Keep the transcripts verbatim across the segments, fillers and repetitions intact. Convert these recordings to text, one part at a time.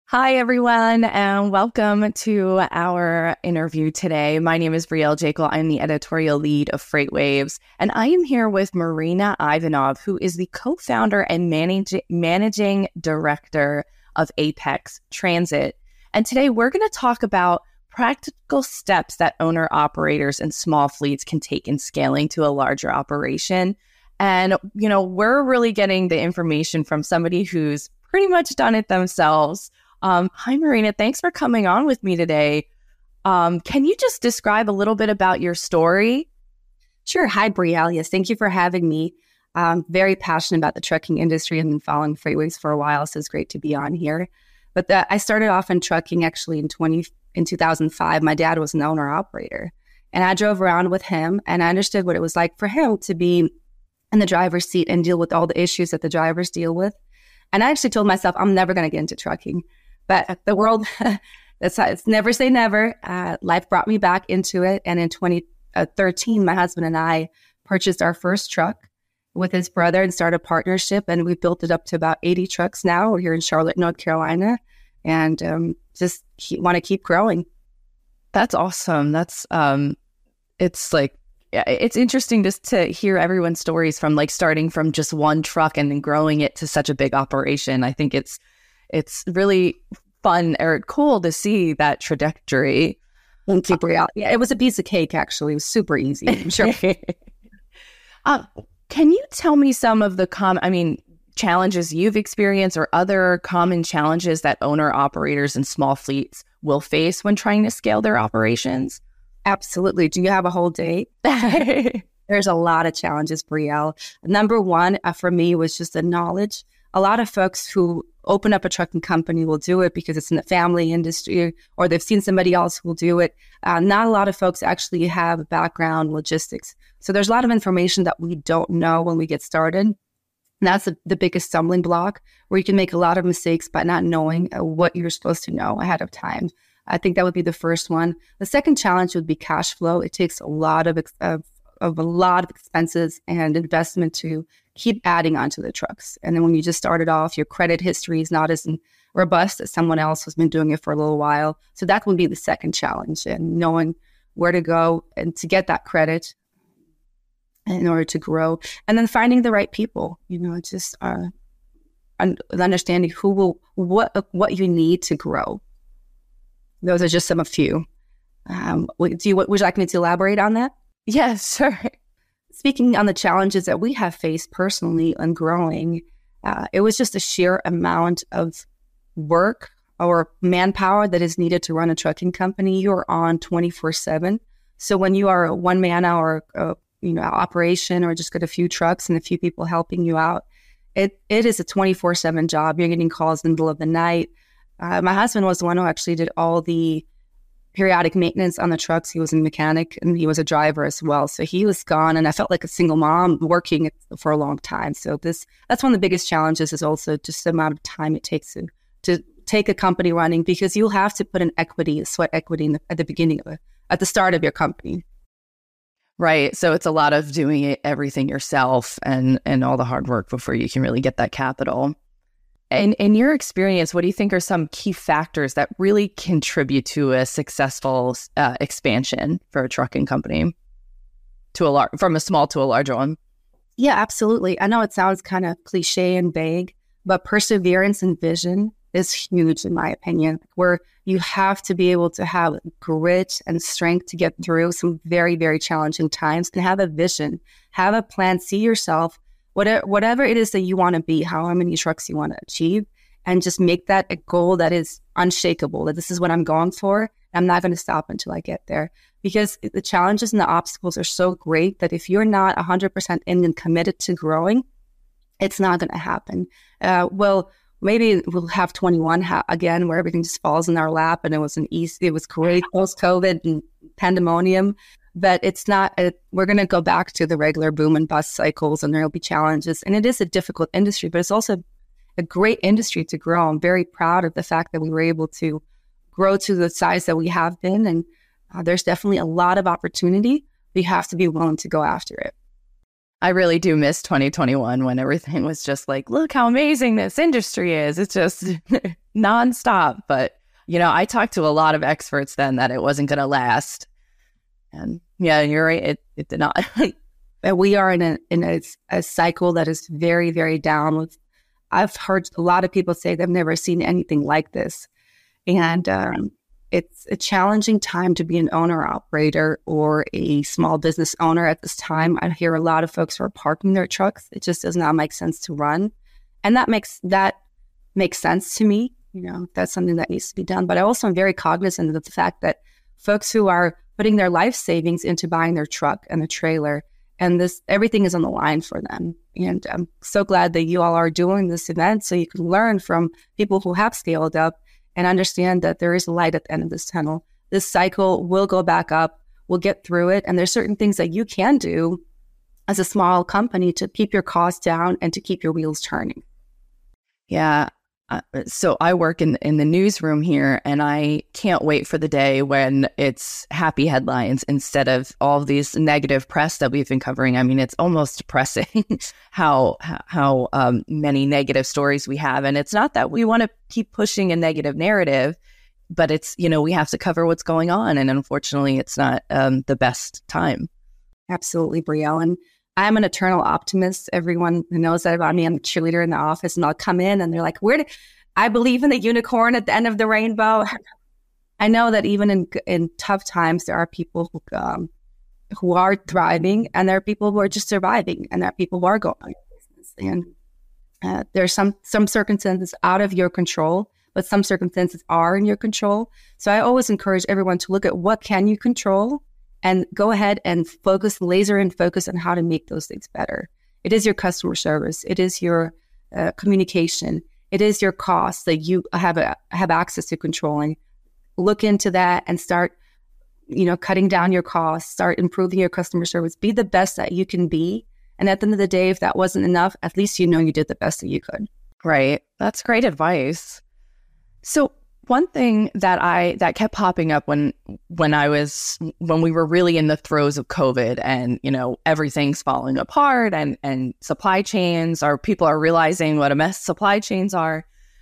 Hi, everyone, and welcome to our interview today. My name is Brielle Jekyll. I'm the editorial lead of FreightWaves, and I am here with Marina Ivanov, who is the co-founder and manage- managing director of Apex Transit. And today we're going to talk about practical steps that owner-operators and small fleets can take in scaling to a larger operation. And, you know, we're really getting the information from somebody who's pretty much done it themselves. Um, hi, Marina. Thanks for coming on with me today. Um, can you just describe a little bit about your story? Sure. Hi, Brielle. Yes, thank you for having me. I'm very passionate about the trucking industry and been following FreightWaves for a while, so it's great to be on here. But the, I started off in trucking actually in twenty in two thousand five. My dad was an owner operator, and I drove around with him, and I understood what it was like for him to be in the driver's seat and deal with all the issues that the drivers deal with. And I actually told myself, I'm never going to get into trucking. But the world, that's it's never say never. Uh, life brought me back into it. And in twenty thirteen, my husband and I purchased our first truck with his brother and started a partnership. And we built it up to about eighty trucks now. We're here in Charlotte, North Carolina, and um, just want to keep growing. That's awesome. That's, um, it's like, it's interesting just to hear everyone's stories from like starting from just one truck and then growing it to such a big operation. I think it's, It's really fun or cool to see that trajectory. Thank you, Brielle. Yeah, it was a piece of cake, actually. It was super easy, I'm sure. uh, can you tell me some of the com- I mean, challenges you've experienced or other common challenges that owner-operators and small fleets will face when trying to scale their operations? Absolutely. Do you have a whole day? There's a lot of challenges, Brielle. Number one, uh, for me, was just the knowledge. A lot of folks who open up a trucking company will do it because it's in the family industry or they've seen somebody else who will do it. Uh, not a lot of folks actually have a background in logistics. So there's a lot of information that we don't know when we get started. And that's the, the biggest stumbling block, where you can make a lot of mistakes by not knowing uh, what you're supposed to know ahead of time. I think that would be the first one. The second challenge would be cash flow. It takes a lot of, of, of a lot of expenses and investment to keep adding onto the trucks. And then when you just started off, your credit history is not as robust as someone else who's been doing it for a little while. So that would be the second challenge, and knowing where to go and to get that credit in order to grow. And then finding the right people, you know, just uh, un- understanding who will, what, what you need to grow. Those are just some a few. Um, do you, would you like me to elaborate on that? Yes, sure. Speaking on the challenges that we have faced personally and growing, uh, it was just a sheer amount of work or manpower that is needed to run a trucking company. You're on twenty-four seven. So when you are a one-man hour uh, you know, operation, or just got a few trucks and a few people helping you out, it it is a twenty-four seven job. You're getting calls in the middle of the night. Uh, my husband was the one who actually did all the periodic maintenance on the trucks. He was a mechanic and he was a driver as well. So he was gone, and I felt like a single mom working for a long time. So this that's one of the biggest challenges, is also just the amount of time it takes to, to take a company running, because you'll have to put an equity, a sweat equity in the, at the beginning of it, at the start of your company. Right. So it's a lot of doing it, everything yourself and, and all the hard work before you can really get that capital. And in your experience, what do you think are some key factors that really contribute to a successful uh, expansion for a trucking company to a lar- from a small to a larger one? Yeah, absolutely. I know it sounds kind of cliche and vague, but perseverance and vision is huge, in my opinion, where you have to be able to have grit and strength to get through some very, very challenging times, and have a vision, have a plan, see yourself, whatever, whatever it is that you want to be, how many trucks you want to achieve, and just make that a goal that is unshakable, that this is what I'm going for. I'm not going to stop until I get there, because the challenges and the obstacles are so great that if you're not one hundred percent in and committed to growing, it's not going to happen. Uh, well, maybe we'll have twenty-one ha- again, where everything just falls in our lap, and it was an easy, it was great post-COVID and pandemonium. But it's not, a, we're going to go back to the regular boom and bust cycles, and there'll be challenges. And it is a difficult industry, but it's also a great industry to grow. I'm very proud of the fact that we were able to grow to the size that we have been. And uh, there's definitely a lot of opportunity. We have to be willing to go after it. I really do miss twenty twenty-one when everything was just like, look how amazing this industry is. It's just nonstop. But, you know, I talked to a lot of experts then that it wasn't going to last. And yeah, you're right. It, it did not. But we are in a in a, a cycle that is very, very down. With, I've heard a lot of people say they've never seen anything like this. And um, it's a challenging time to be an owner operator or a small business owner at this time. I hear a lot of folks who are parking their trucks. It just does not make sense to run. And that makes that makes sense to me. You know, that's something that needs to be done. But I also am very cognizant of the fact that folks who are putting their life savings into buying their truck and the trailer, and this everything is on the line for them. And I'm so glad that you all are doing this event so you can learn from people who have scaled up and understand that there is a light at the end of this tunnel. This cycle will go back up. We'll get through it. And there's certain things that you can do as a small company to keep your costs down and to keep your wheels turning. Yeah. Uh, so I work in in the newsroom here, and I can't wait for the day when it's happy headlines instead of all these negative press that we've been covering. I mean, it's almost depressing how how um, many negative stories we have, and it's not that we want to keep pushing a negative narrative, but it's, you know, we have to cover what's going on, and unfortunately, it's not um, the best time. Absolutely, Brielle. And I'm an eternal optimist. Everyone who knows that about me, I'm a cheerleader in the office, and I'll come in and they're like, where did I believe in the unicorn at the end of the rainbow? I know that even in in tough times, there are people who um, who are thriving, and there are people who are just surviving, and there are people who are going out of business. And uh, there's some some circumstances out of your control, but some circumstances are in your control. So I always encourage everyone to look at what can you control, and go ahead and focus, laser and focus on how to make those things better. It is your customer service. It is your uh, communication. It is your costs that you have a, have access to controlling. Look into that and start, you know, cutting down your costs, start improving your customer service. Be the best that you can be. And at the end of the day, if that wasn't enough, at least you know you did the best that you could. Right. That's great advice. So one thing that I that kept popping up when when I was when we were really in the throes of COVID, and you know everything's falling apart, and and supply chains are people are realizing what a mess supply chains are.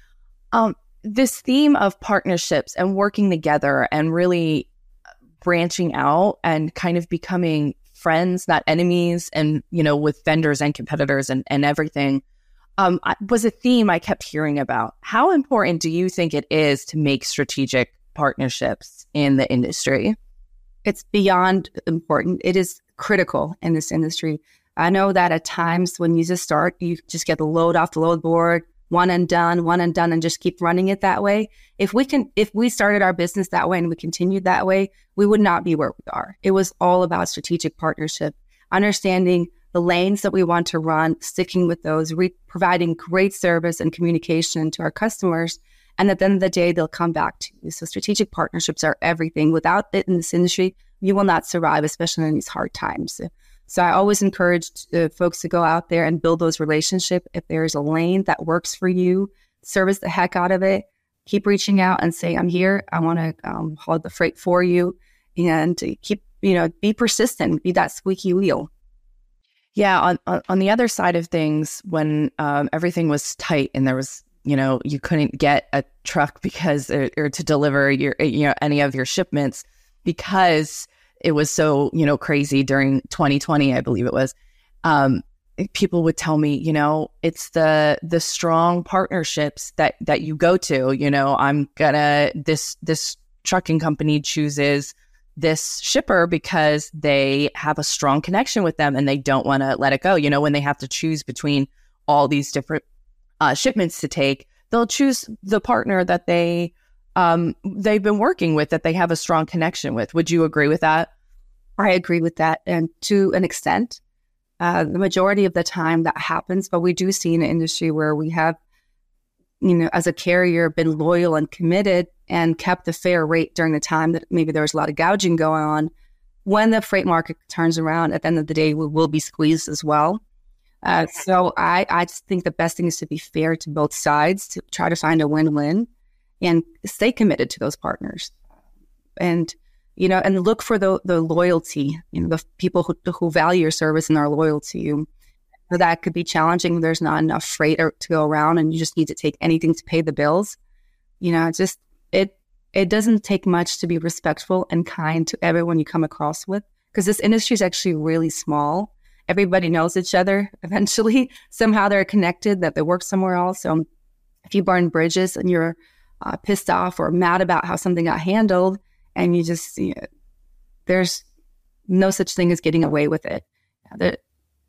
Um, this theme of partnerships and working together and really branching out and kind of becoming friends, not enemies, and you know with vendors and competitors and and everything. Um, was a theme I kept hearing about. How important do you think it is to make strategic partnerships in the industry? It's beyond important. It is critical in this industry. I know that at times when you just start, you just get the load off the load board, one and done, one and done, and just keep running it that way. If we can, if we started our business that way and we continued that way, we would not be where we are. It was all about strategic partnership, understanding the lanes that we want to run, sticking with those, re- providing great service and communication to our customers. And at the end of the day, they'll come back to you. So strategic partnerships are everything. Without it in this industry, you will not survive, especially in these hard times. So I always encourage uh, folks to go out there and build those relationships. If there's a lane that works for you, service the heck out of it. Keep reaching out and say, I'm here. I want to um, haul the freight for you. And keep, you know, be persistent, be that squeaky wheel. Yeah, on, on on the other side of things, when um, everything was tight and there was, you know, you couldn't get a truck because or, or to deliver your, you know, any of your shipments because it was so, you know, crazy during twenty twenty, I believe it was. Um, people would tell me, you know, it's the the strong partnerships that that you go to. You know, I'm gonna this this trucking company chooses this shipper because they have a strong connection with them and they don't want to let it go. You know, when they have to choose between all these different uh, shipments to take, they'll choose the partner that they um, they've been working with, that they have a strong connection with. Would you agree with that? I agree with that, and to an extent. Uh, the majority of the time that happens, but we do see in an industry where we have, you know, as a carrier, been loyal and committed and kept a fair rate during the time that maybe there was a lot of gouging going on. When the freight market turns around, at the end of the day, we will be squeezed as well. Uh, so I, I just think the best thing is to be fair to both sides, to try to find a win-win and stay committed to those partners. And, you know, and look for the the loyalty, you know, the people who, who value your service and are loyal to you. So that could be challenging. There's not enough freight or, to go around, and you just need to take anything to pay the bills. You know, it's just it it doesn't take much to be respectful and kind to everyone you come across with, because this industry is actually really small. Everybody knows each other eventually. Somehow they're connected, that they work somewhere else. So if you burn bridges and you're uh, pissed off or mad about how something got handled, and you just, you know, there's no such thing as getting away with it. The,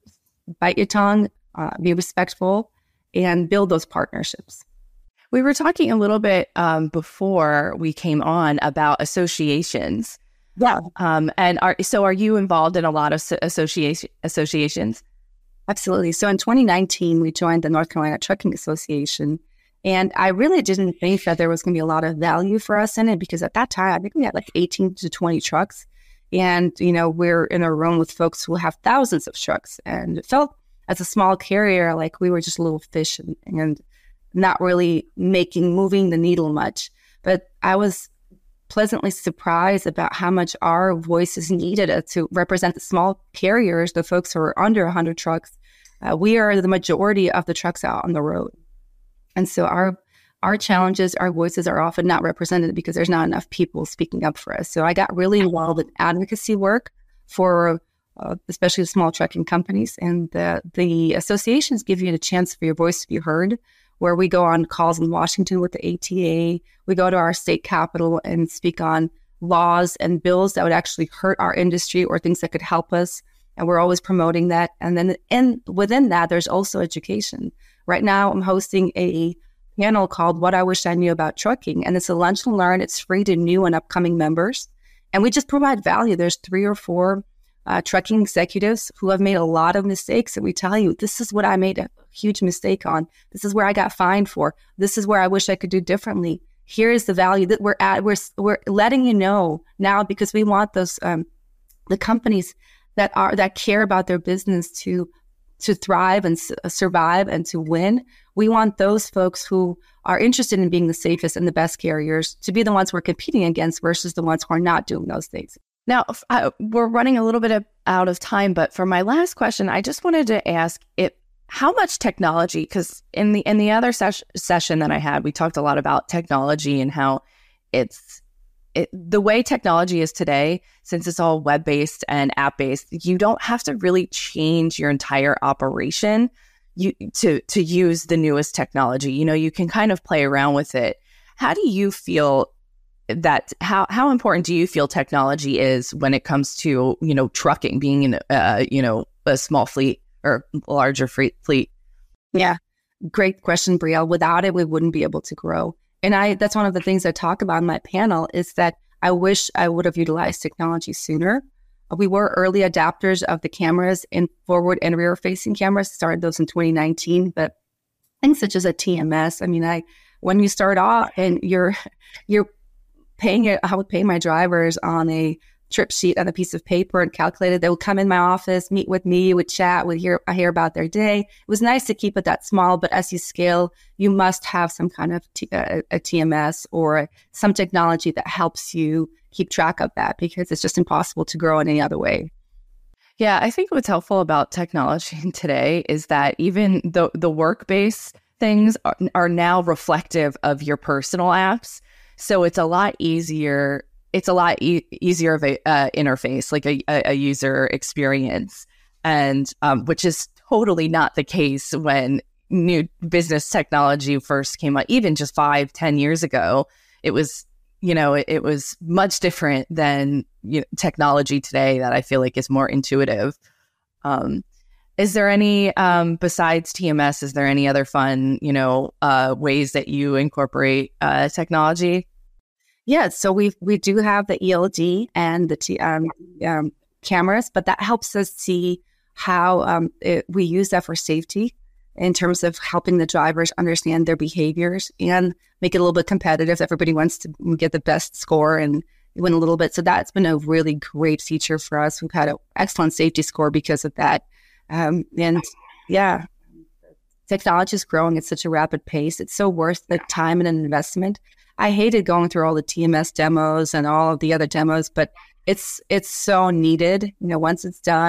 bite your tongue, uh, be respectful, and build those partnerships. We were talking a little bit um, before we came on about associations. Yeah. Um, and are, so are you involved in a lot of so- association, associations? Absolutely. So in twenty nineteen, we joined the North Carolina Trucking Association. And I really didn't think that there was going to be a lot of value for us in it, because at that time, I think we had like eighteen to twenty trucks. And, you know, we're in a room with folks who have thousands of trucks. And it felt, as a small carrier, like we were just a little fish and, and not really making, moving the needle much. But I was pleasantly surprised about how much our voice is needed to represent the small carriers, the folks who are under one hundred trucks. Uh, we are the majority of the trucks out on the road. And so our our challenges, our voices are often not represented because there's not enough people speaking up for us. So I got really involved in advocacy work for uh, especially the small trucking companies. And the, the associations give you a chance for your voice to be heard, where we go on calls in Washington with the A T A. We go to our state capitol and speak on laws and bills that would actually hurt our industry or things that could help us. And we're always promoting that. And then in, within that, there's also education. Right now, I'm hosting a panel called What I Wish I Knew About Trucking. And it's a lunch and learn. It's free to new and upcoming members. And we just provide value. There's three or four uh, trucking executives who have made a lot of mistakes. And we tell you, this is what I made a huge mistake on. This is where I got fined for. This is where I wish I could do differently. Here is the value that we're at. We're, we're letting you know now, because we want those, um, the companies that are, that care about their business to to thrive and s- survive and to win. We want those folks who are interested in being the safest and the best carriers to be the ones we're competing against versus the ones who are not doing those things. Now, uh, we're running a little bit of, out of time, but for my last question, I just wanted to ask it, how much technology, because in the in the other ses- session that I had, we talked a lot about technology and how it's It, the way technology is today, since it's all web-based and app-based, you don't have to really change your entire operation you, to to use the newest technology. You know, you can kind of play around with it. How do you feel that, how, how important do you feel technology is when it comes to, you know, trucking, being in, uh, you know, a small fleet or larger fleet? Yeah, great question, Brielle. Without it, we wouldn't be able to grow. And I, that's one of the things I talk about in my panel, is that I wish I would have utilized technology sooner. We were early adapters of the cameras in forward and rear facing cameras, started those in twenty nineteen, but things such as a T M S. I mean, I, when you start off and you're, you're paying it, I would pay my drivers on a trip sheet on a piece of paper and calculate it. They would come in my office, meet with me, would chat, would hear, I hear about their day. It was nice to keep it that small, but as you scale, you must have some kind of t- uh, a T M S or some technology that helps you keep track of that, because it's just impossible to grow in any other way. Yeah, I think what's helpful about technology today is that even the, the work-based things are, are now reflective of your personal apps. So it's a lot easier It's a lot e- easier of a uh, interface, like a, a, a user experience, and um, which is totally not the case when new business technology first came out. Even just five, ten years ago, it was, you know, it, it was much different than, you know, technology today that I feel like is more intuitive. Um, is there any, um, besides T M S, is there any other fun, you know, uh, ways that you incorporate uh, technology? Yeah, so we we do have the E L D and the t- um, um, cameras, but that helps us see how um, it, we use that for safety in terms of helping the drivers understand their behaviors and make it a little bit competitive. Everybody wants to get the best score and win a little bit. So that's been a really great feature for us. We've had an excellent safety score because of that. Um, and yeah, technology is growing at such a rapid pace. It's so worth the time and an investment. I hated going through all the T M S demos and all of the other demos, but it's it's so needed. You know, once it's done,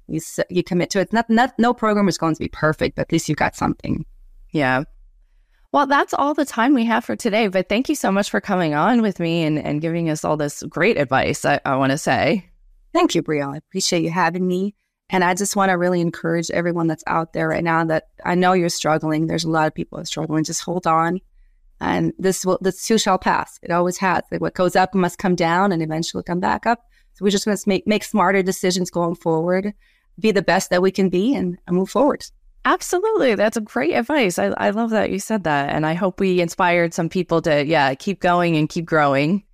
You s- you commit to it. Not, not no program is going to be perfect, but at least you got something. Yeah. Well, that's all the time we have for today. But thank you so much for coming on with me and, and giving us all this great advice, I, I want to say. Thank you, Brielle. I appreciate you having me. And I just want to really encourage everyone that's out there right now that I know you're struggling. There's a lot of people that are struggling. Just hold on. And this will, this too shall pass. It always has. Like what goes up must come down and eventually come back up. So we're just going to make, make smarter decisions going forward, be the best that we can be, and, and move forward. Absolutely. That's a great advice. I, I love that you said that. And I hope we inspired some people to, yeah, keep going and keep growing.